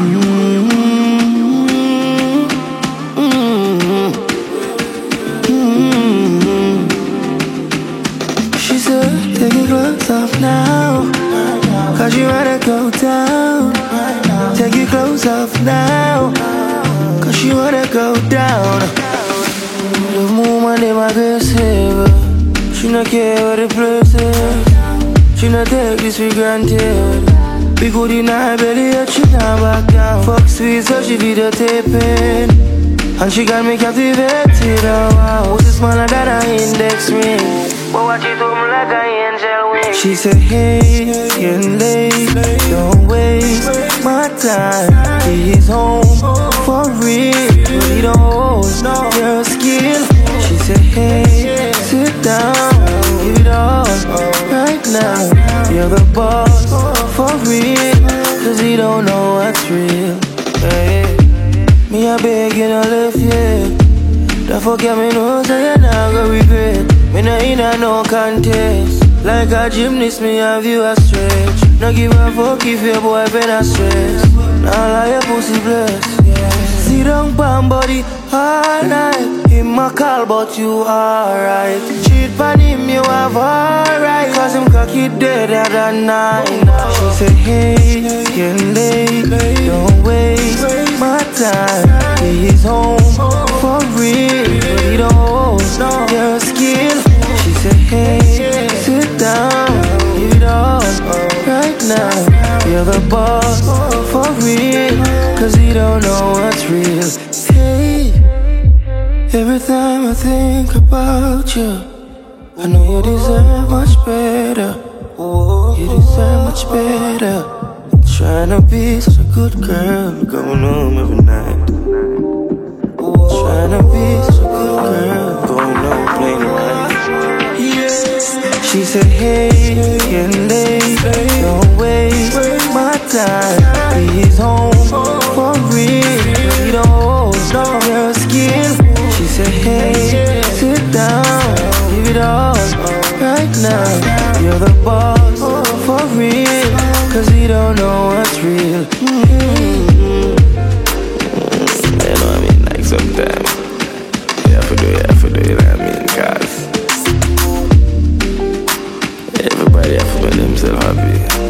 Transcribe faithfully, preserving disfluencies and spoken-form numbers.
She said, take your clothes off now, cause you wanna go down. Take your clothes off now, cause you wanna go down. The woman in my aggressive, she not care what the place is. She not take this for granted. We go in her belly, yet she not back down. Fuck sweet, so she videotaping, and she got me captivated. Oh wow, what's smaller than an index ring? But watch it do me like an angel wing. She said, hey, getting late, don't waste my time. He's home for real, but he don't hold your skill. She said, hey, sit down, give it all right now. You're the boss for real, cause he don't know what's real. Hey, me a beg you no left yet. Don't forget me no, so you're not gonna regret. Me no in a no contest. Like a gymnast, me have you a stretch. No give a fuck if your boy been a stress. Now like your pussy blessed, yeah. Sit down palm body all night. Him my call but you alright. Cheat pan him you have alright, cause him cocky dead at the night. She said hey, getting late, don't waste my time. He's home for real, but he don't hold your skill. She said hey, sit down, give it all right now. You're the boss for real, cause he don't know what's real. Hey, every time I think about you, I know you deserve much better. You deserve much better. Trying to be such a good girl, going home every night. Trying to be such a good girl, going home playing right. She said, hey, getting late, don't waste my time. He's home for real, he don't hold your skill. She said, hey, sit down, give it all right now. You're the boss for real, cause he don't know what's real. Mm-hmm. You know what I mean, like sometimes you have to do, you have to do, you know what I mean, cause everybody have to make themselves happy.